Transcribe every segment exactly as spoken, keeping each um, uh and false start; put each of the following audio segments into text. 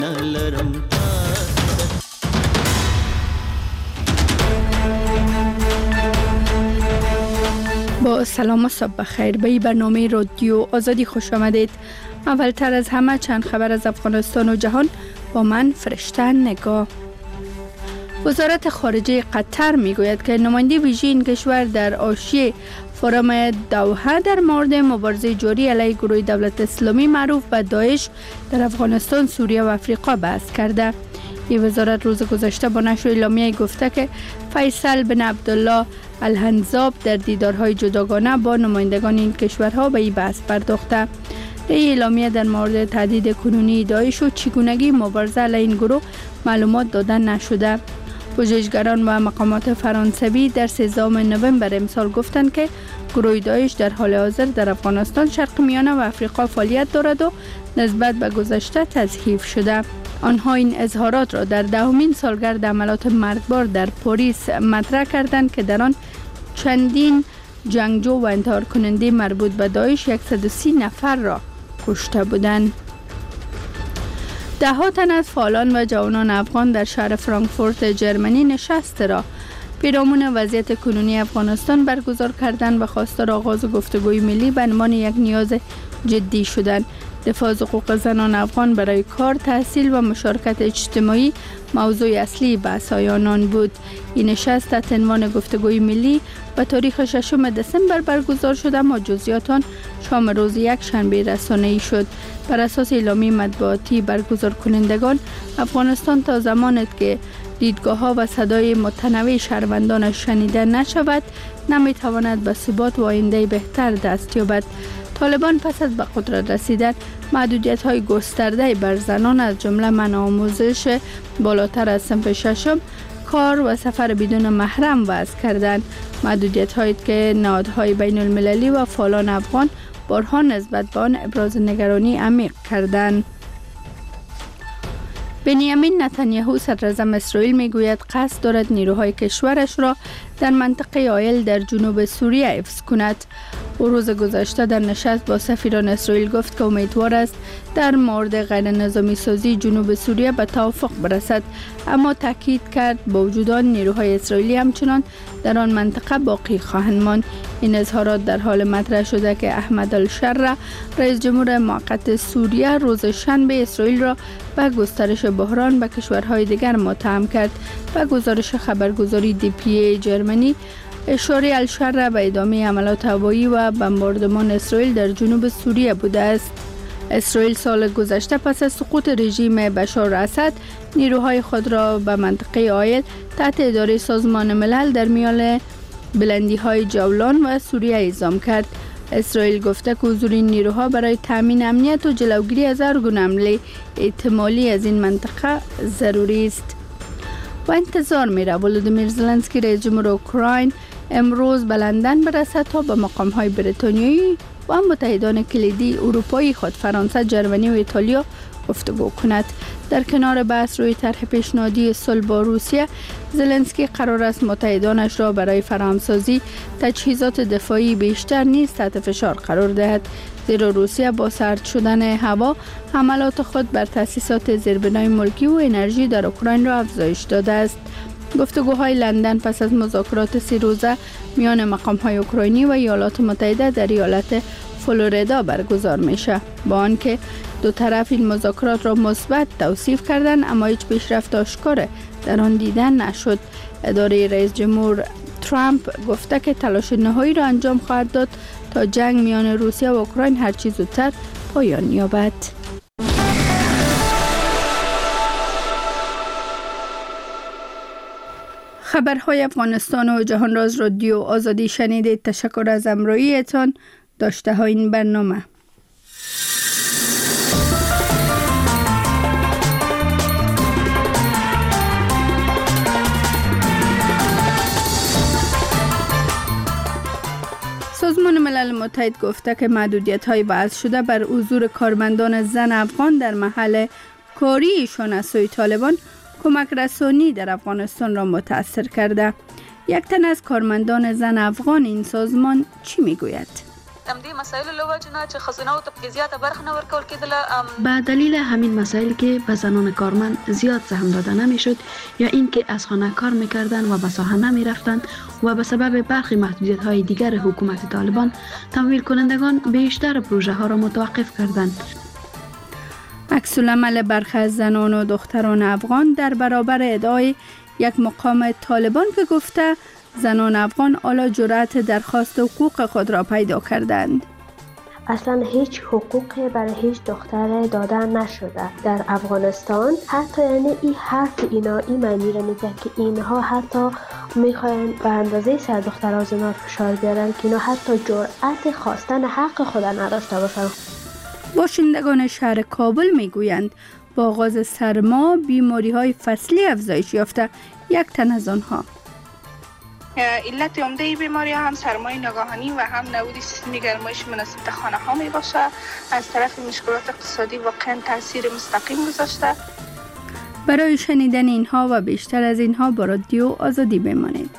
با سلام و صبح بخیر به برنامه رادیو آزادی خوش آمدید. اولتر از همه چند خبر از افغانستان و جهان با من فرشته نگاه. وزارت خارجه قطر میگوید که نماینده ویژه این کشور در حاشیه فورم دوحه در مورد مبارزه جاری علیه گروه دولت اسلامی معروف به داعش در افغانستان، سوریه و افریقا بحث کرده. این وزارت روز گذشته با نشر اعلامیه گفته که فیصل بن عبدالله الحنزاب در دیدارهای جداگانه با نمایندگان این کشورها به این بحث پرداخته. این اعلامیه در مورد تهدید کنونی داعش و چگونگی مبارزه علیه این گروه معلومات داده نشده. پژوهشگران و مقامات فرانسوی در سیزدهم نوامبر امسال گفتند که گروه داعش در حال حاضر در افغانستان، شرق میانه و افریقا فعالیت دارد و نسبت به گذشته تضعیف شده. آنها این اظهارات را در دهمین سالگرد عملیات مرگبار در پاریس مطرح کردند که در آن چندین جنگجو و انتحار کننده مربوط به داعش صد و سی نفر را کشته بودند. ده ها تن از فعالان و جوانان افغان در شهر فرانکفورت جرمنی نشست را پیرامون وضعیت کنونی افغانستان برگزار کردند و خواستار آغاز گفتگوی ملی به عنوان یک نیاز جدی شدند. دفاع از حقوق زنان افغان برای کار، تحصیل و مشارکت اجتماعی موضوع اصلی بحث‌های آنان بود. این نشست تحت عنوان گفتگوی ملی به تاریخ ششم دسامبر برگزار شد، اما جزئیات آن شام روز یک شنبه رسانه‌ای شد. بر اساس اعلامیه مطبوعاتی برگزار کنندگان، افغانستان تا زمانی که دیدگاه‌ها و صدای متنوع شهروندانش شنیده نشود، نمی‌تواند به ثبات و آینده بهتر دست یابد. طالبان پس از به قدرت رسیدن محدودیت‌های گسترده بر زنان از جمله منع آموزش بالاتر از صنف ششم، کار و سفر بدون محرم وضع کردند. محدودیت‌هایی که نهادهای بین المللی و فعالان افغان بارها نسبت به آن ابراز نگرانی عمیق کردند. بنیامین نتانیاهو صدراعظم اسرائیل میگوید قصد دارد نیروهای کشورش را در منطقه آیل در جنوب سوریه حفظ کند. او روز گذشته در نشست با سفیران اسرائیل گفت که امیدوار است در مورد غیر نظامی سازی جنوب سوریه به توافق برسد، اما تاکید کرد با وجود آن نیروهای اسرائیلی همچنان در آن منطقه باقی خواهند ماند. این اظهارات در حال مطرح شده که احمد الشرع، رئیس جمهور موقت سوریه، روز شنبه اسرائیل را به گسترش بحران به کشورهای دیگر متهم کرد. به گزارش خبرگزاری دی پی ای جرمنی، اشاره الشرع به ادامه عملیات هوایی و بمباردمان اسرائیل در جنوب سوریه بوده است. اسرائیل سال گذشته پس از سقوط رژیم بشار اسد نیروهای خود را به منطقه آیل تحت اداره سازمان ملل در میان بلندی‌های جولان و سوریه اعزام کرد. اسرائیل گفته که حضور این نیروها برای تامین امنیت و جلوگیری از هر گونه حمله احتمالی از این منطقه ضروری است. و انتظار میره ولودیمیر زلنسکی، رئیس جمهور اوکراین، امروز به لندن برسد تا با مقام‌های بریتانیایی و متحدان کلیدی اروپایی خود فرانسه، جرمنی و ایتالیا گفتگو کند. در کنار بحث روی طرح پیشنهادی صلح با روسیه، زلنسکی قرار است متحدانش را برای فراهمسازی تجهیزات دفاعی بیشتر نیز تحت فشار قرار دهد، زیرا روسیه با سرد شدن هوا حملات خود بر تأسیسات زیربنای ملکی و انرژی در اوکراین را افزایش داده است. گفتگوهای لندن پس از مذاکرات سی روزه میان مقام‌های اوکراینی و ایالات متحده در ایالت فلوریدا برگزار میشه، با آنکه دو طرف این مذاکرات را مثبت توصیف کردند، اما هیچ پیشرفت آشکار در آن دیده نشد. اداره رئیس جمهور ترامپ گفته که تلاش نهایی را انجام خواهد داد تا جنگ میان روسیه و اوکراین هر چه زودتر پایان یابد. خبرهای افغانستان و جهان را از رادیو آزادی شنیدید. تشکر از همراهیتان. داشته های این برنامه. سازمان ملل متحد گفته که محدودیت‌های وضع شده بر حضور کارمندان زن افغان در محل کاری ایشان از سوی طالبان کمک رسانی در افغانستان را متاثر کرده. یک تن از کارمندان زن افغان این سازمان چی میگوید؟ دې مسایل له وجه نه چې ښځینه او ته زیاته برخه نه ورکول کېدله. به دلیل همین مسائل که به زنان کارمند زیاد سهم داده نمیشد یا اینکه از خانه کار میکردند و به ساحه نمی رفتند و به سبب برخی محدودیت های دیگر حکومت طالبان تمویل کنندگان بیشتر پروژه ها را متوقف کردند. عکس العمل برخی از زنان و دختران افغان در برابر ادعای یک مقام طالبان که گفته زنان افغان حالا جرأت درخواست حقوق خود را پیدا کردند. اصلا هیچ حقوقی برای هیچ دختر داده نشده در افغانستان. حتی یعنی این حرف اینا این معنی را میده که اینها حتی میخواین به اندازه سر دخترها زنار فشار بیارن که اینا حتی جرأت خواستن حق خود نداشته باشن. باشندگان شهر کابل میگویند با آغاز سرما بیماری های فصلی افزایش یافته. یک تن از آنها: علت عمده ای بیماری هم سرمای ناگهانی و هم نبود سیستم گرمایش مناسب در خانه ها می باشه. از طرف مشکلات اقتصادی واقعا تاثیر مستقیم گذاشته. برای شنیدن اینها و بیشتر از اینها با رادیو آزادی بمانید.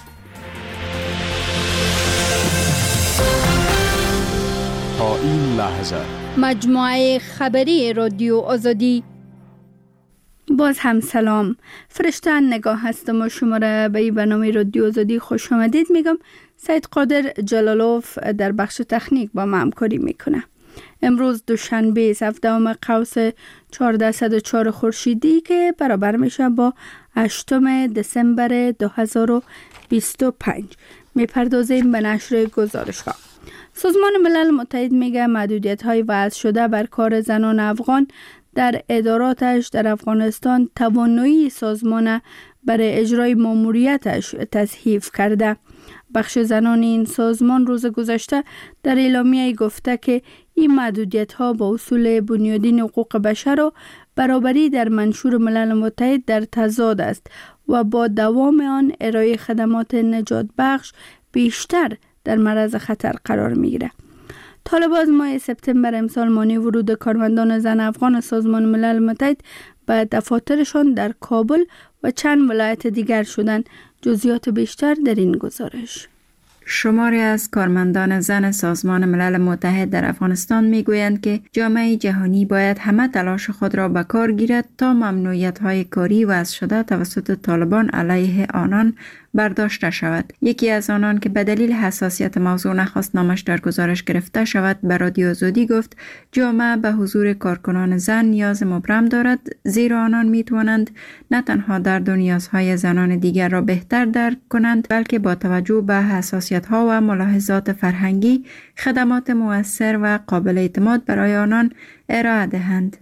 تا این لحظه مجموعه خبری رادیو آزادی. باز هم سلام. فرشته نگاه هستم و شما را به این برنامه رادیو آزادی خوش آمدید میگم. سید قادر جلالوف در بخش تکنیک با ما همکاری میکنه. امروز دوشنبه هفدهم قوس چهارصد و چهار خورشیدی که برابر میشه با هشتم دسامبر دو هزار و بیست و پنج. میپردازیم به نشر گزارش ها. سازمان ملل متحد میگه محدودیت های وضع شده بر کار زنان افغان در اداراتش در افغانستان توانایی سازمان برای اجرای ماموریتش تضعیف کرده. بخش زنان این سازمان روز گذشته در اعلامیه گفته که این محدودیت ها با اصول بنیادین حقوق بشر و برابری در منشور ملل متحد در تضاد است و با دوام آن ارائه خدمات نجات بخش بیشتر در معرض خطر قرار میگیره. طالبان از ماه سپتامبر امسال مانع ورود کارمندان زن افغان سازمان ملل متحد به دفاترشان در کابل و چند ولایت دیگر شدند. جزئیات بیشتر در این گزارش. شماری از کارمندان زن سازمان ملل متحد در افغانستان میگویند که جامعه جهانی باید همه تلاش خود را به کار گیرد تا ممنوعیت‌های کاری وضع شده توسط طالبان علیه آنان برداشته شود. یکی از آنان که به دلیل حساسیت موضوع نخواست نامش در گزارش گرفته شود به رادیو آزادی گفت جامعه به حضور کارکنان زن نیاز مبرم دارد، زیرا آنان می توانند نه تنها درد و نیازهای زنان دیگر را بهتر درک کنند بلکه با توجه به حساسیت ها و ملاحظات فرهنگی خدمات مؤثر و قابل اعتماد برای آنان ارائه دهند.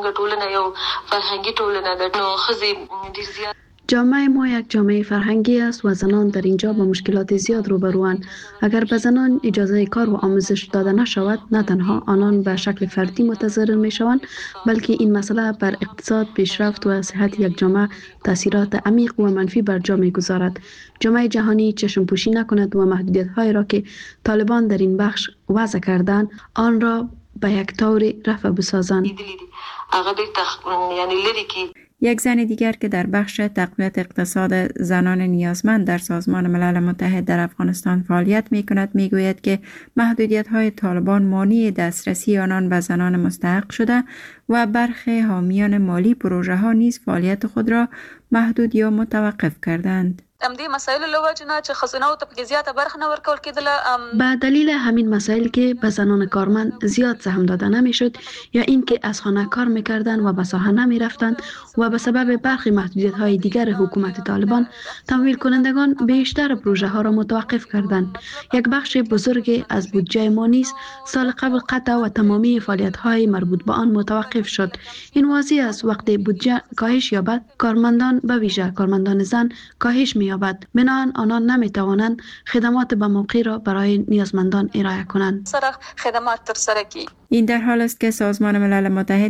جامعه ما یک جامعه فرهنگی است و زنان در اینجا با مشکلات زیاد روبروند. اگر به زنان اجازه کار و آموزش داده نشود، نه تنها آنان به شکل فردی متضرر می شوند، بلکه این مسئله بر اقتصاد، پیشرفت و صحت یک جامعه تاثیرات عمیق و منفی بر جا می گذارد. جامعه جهانی چشم پوشی نکند و محدودیت هایی را که طالبان در این بخش وضع کردند، آن را به یک طور رفع بسازند. یک زن دیگر که در بخش تقویت اقتصاد زنان نیازمند در سازمان ملل متحد در افغانستان فعالیت می کند می گوید که محدودیت های طالبان مانع دسترسی آنان به زنان مستحق شده و برخی حامیان مالی پروژه ها نیز فعالیت خود را محدود یا متوقف کردند. امدی مسائل له وجه نه چې ښځینه او ته زیاته برخه نه ورکول کېدله. به دلیل همین مسائل که به زنان کارمند زیاد سهم داده نمیشد یا اینکه از خانه کار میکردند و به ساحه نمی رفتند و به سبب برخی محدودیت های دیگر حکومت طالبان تمویل کنندگان بیشتر پروژه ها را متوقف کردند. یک بخش بزرگ از بودجه ما نیز سال قبل قطع و تمامی فعالیت های مربوط به آن متوقف شد. این واضح است وقتی بودجه کاهش یابد کارمندان به ویژه کارمندان زن کاهش می یابد. بنابراین آنان نمی توانند خدمات به موقع را برای نیازمندان ارائه کنند. خدمات تر سره کی. این در حال است که سازمان ملل متحد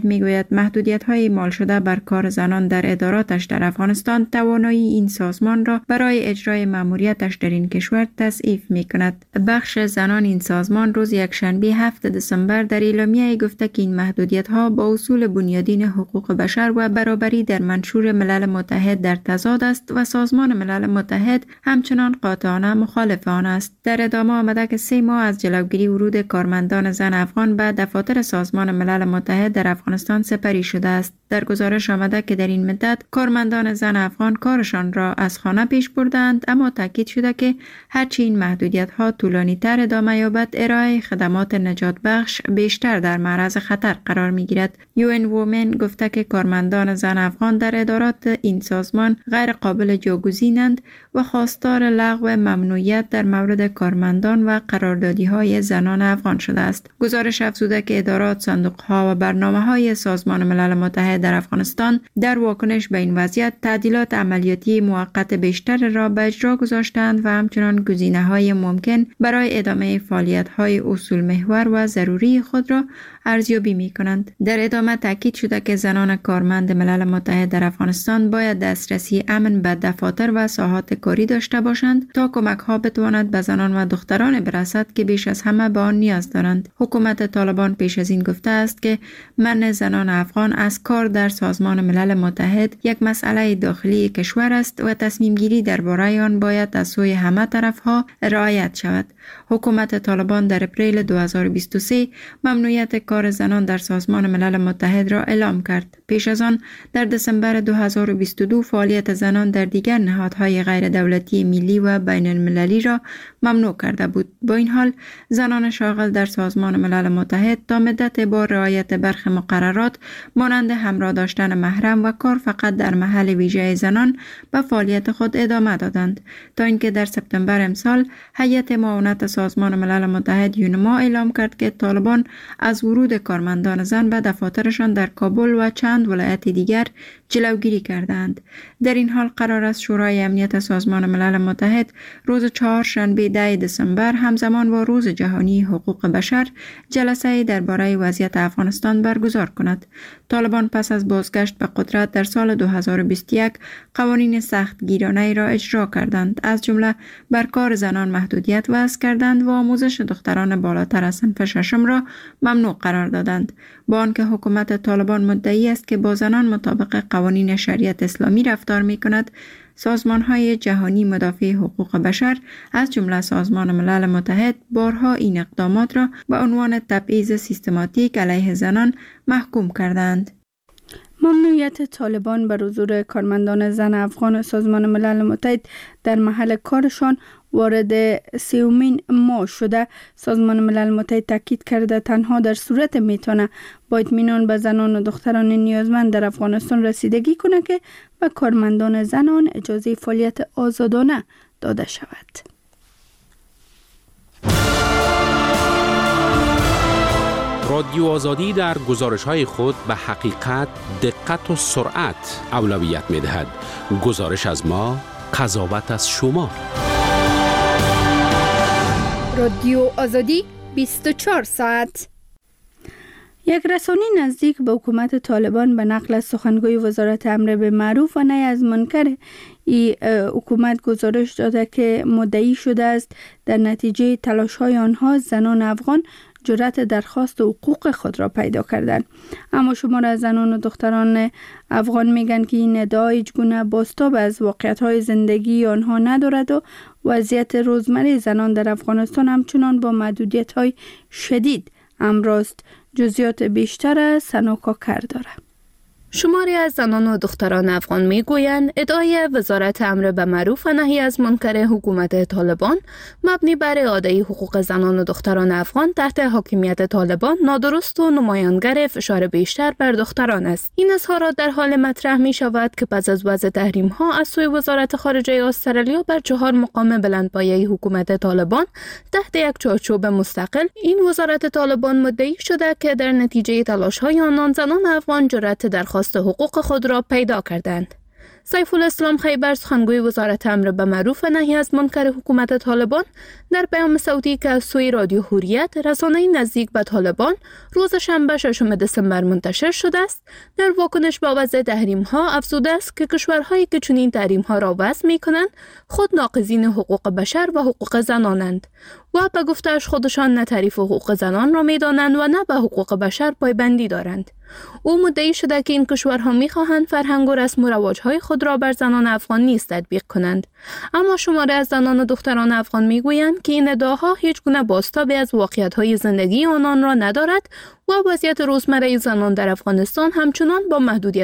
میگوید محدودیت‌های اعمال شده بر کار زنان در اداراتش در افغانستان توانایی این سازمان را برای اجرای مأموریتش در این کشور تضعیف می‌کند. بخش زنان این سازمان روز یکشنبه هفتم دسامبر در اعلامیه گفته که این محدودیت‌ها با اصول بنیادین حقوق بشر و برابری در منشور ملل متحد در تضاد است و سازمان ملل متحد همچنان قاطعانه مخالف آن است. در ادامه آمده که سه ماه از جلوگیری ورود کارمندان زن افغان به دفاتر سازمان ملل متحد در افغانستان سپری شده است. در گزارش آمده که در این مدت کارمندان زن افغان کارشان را از خانه پیش بردند، اما تاکید شده که هرچی این محدودیت‌ها طولانی‌تر ادامه یابد ارائه خدمات نجات بخش بیشتر در معرض خطر قرار می‌گیرد. یو ان وومن گفته که کارمندان زن افغان در ادارات این سازمان غیر قابل جایگزینند و خواستار لغو ممنوعیت در مورد کارمندان و قراردادی‌های زنان افغان شده است. گزارش افزوده که ادارات، صندوق‌ها و برنامه‌های سازمان ملل متحد در افغانستان در واکنش به این وضعیت تعدیلات عملیاتی موقت بیشتر را به اجرا گذاشتند و همچنان گزینه‌های ممکن برای ادامه فعالیت‌های اصول محور و ضروری خود را ارزیابی می‌کنند. در ادامه تاکید شده که زنان کارمند ملل متحد در افغانستان باید دسترسی امن به دفاتر و ساحات کاری داشته باشند تا کمک‌ها بتواند به زنان و دختران برسد که بیش از همه به آن نیاز دارند. حکومت طالبان پیش از این گفته است که منع زنان افغان از کار در سازمان ملل متحد یک مسئله داخلی کشور است و تصمیم گیری درباره آن باید از سوی همه طرف‌ها رعایت شود. حکومت طالبان در اپریل دو هزار و بیست و سه ممنوعیت کار زنان در سازمان ملل متحد را اعلام کرد. پیش از آن در دسامبر دو هزار و بیست و دو فعالیت زنان در دیگر نهادهای غیر دولتی ملی و بین المللی را ممنوع کرده بود. با این حال زنان شاغل در سازمان ملل متحد تا مدت با رعایت برخی مقررات مانند همراه داشتن محرم و کار فقط در محل ویژه زنان به فعالیت خود ادامه دادند تا اینکه در سپتامبر امسال هیئت معاونت سازمان ملل متحد یونما اعلام کرد که طالبان از ورود کارمندان زن به دفاترشان در کابل و چند ولایت دیگر جلوگیری کردند. در این حال قرار است شورای امنیت سازمان ملل متحد روز چهارشنبه ده دسامبر همزمان با روز جهانی حقوق بشر جلسه درباره وضعیت افغانستان برگزار کند. طالبان پس از بازگشت به قدرت در سال دو هزار و بیست و یک قوانین سخت گیرانه را اجرا کردند، از جمله بر کار زنان محدودیت وضع کردند و آموزش دختران بالاتر از صنف ششم را ممنوع قرار دادند. با آنکه حکومت طالبان مدعی است که با زنان مطابق قوانین شریعت اسلامی رفتار می کند، سازمان‌های جهانی مدافع حقوق بشر از جمله سازمان ملل متحد بارها این اقدامات را به عنوان تبعیض سیستماتیک علیه زنان محکوم کردند. ممنوعیت طالبان بر حضور کارمندان زن افغان سازمان ملل متحد در محل کارشان وارد سیومین ماه شده. سازمان ملل متحد تاکید کرده تنها در صورت میتونه با اطمینان به زنان و دختران نیازمند در افغانستان رسیدگی کنه که به کارمندان زنان اجازه فعالیت آزادانه داده شود. رادیو آزادی در گزارش‌های خود به حقیقت، دقت و سرعت اولویت می‌دهد. گزارش از ما، قضاوت از شما. رادیو آزادی بیست و چهار ساعت. یک رسانه نزدیک به حکومت طالبان به نقل از سخنگوی وزارت امر بالمعروف و نهی از منکر ای حکومت گزارش داده که مدعی شده است در نتیجه تلاش‌های آنها زنان افغان جرأت درخواست حقوق خود را پیدا کردند. اما شمار از زنان و دختران افغان میگن که این ادعا هیچ گونه بازتاب از واقعیت‌های زندگی آنها ندارد و وضعیت روزمره زنان در افغانستان همچنان با محدودیت‌های شدید امراست. جزئیات بیشتر از سنوکا کر داره. شماری از زنان و دختران افغان میگویند ادعای وزارت امر به معروف و نهی از منکر حکومت طالبان مبنی بر اعاده حقوق زنان و دختران افغان تحت حاکمیت طالبان نادرست و نمایانگر فشار بیشتر بر دختران است. این اظهارات در حال مطرح می شود که پس از وضع تحریم ها از سوی وزارت خارجه استرالیا بر چهار مقام بلندپایه حکومت طالبان تحت یک چارچوب مستقل، این وزارت طالبان مدعی شده که در نتیجه تلاش های آنان زنان افغان جرأت در حقوق خود را پیدا کردند. سیف الاسلام خیبر سخنگوی وزارت امر به معروف و نهی از منکر حکومت طالبان در پیام صوتی که از سوی رادیو حریت رسانه نزدیک به طالبان روز شنبه ششم دسامبر منتشر شده است، در واکنش با وضع تحریم ها افزوده است که کشورهایی که چنین تحریم ها را وضع می کنند خود ناقضین حقوق بشر و حقوق زنانند و به گفته‌اش خودشان نه تعریف حقوق زنان را می دانند و نه به حقوق بشر پایبندی دارند. او مدعی شده که این کشورها می‌خواهند فرهنگ و رسم و رواج‌های خود را بر زنان افغان نیز تطبیق کنند، اما شماره از زنان و دختران افغان می‌گویند که این ادعاها هیچ گونه بازتابی از واقعیت‌های زندگی آنان را ندارد و وضعیت روزمره زنان در افغانستان همچنان با محدودیت